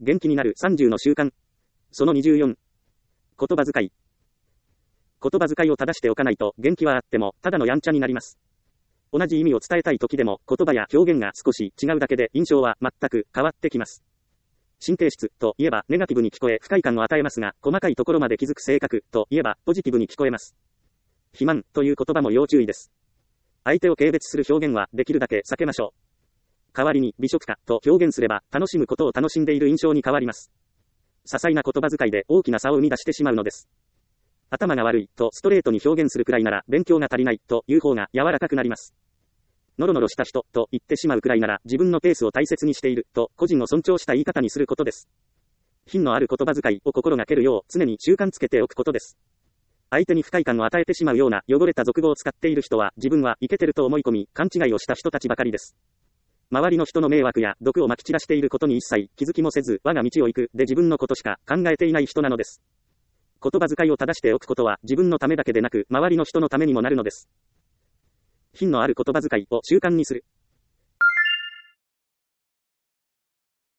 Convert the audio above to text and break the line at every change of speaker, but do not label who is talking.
元気になる30の習慣。その24。言葉遣い。言葉遣いを正しておかないと元気はあってもただのやんちゃになります。同じ意味を伝えたい時でも言葉や表現が少し違うだけで印象は全く変わってきます。神経質といえばネガティブに聞こえ不快感を与えますが、細かいところまで気づく性格といえばポジティブに聞こえます。肥満という言葉も要注意です。相手を軽蔑する表現はできるだけ避けましょう。代わりに美食家と表現すれば楽しむことを楽しんでいる印象に変わります。些細な言葉遣いで大きな差を生み出してしまうのです。頭が悪いとストレートに表現するくらいなら勉強が足りないという方が柔らかくなります。ノロノロした人と言ってしまうくらいなら自分のペースを大切にしていると個人を尊重した言い方にすることです。品のある言葉遣いを心がけるよう常に習慣つけておくことです。相手に不快感を与えてしまうような汚れた俗語を使っている人は自分はイケてると思い込み勘違いをした人たちばかりです。周りの人の迷惑や毒を撒き散らしていることに一切気づきもせず我が道を行くで自分のことしか考えていない人なのです。言葉遣いを正しておくことは自分のためだけでなく周りの人のためにもなるのです。品のある言葉遣いを習慣にする。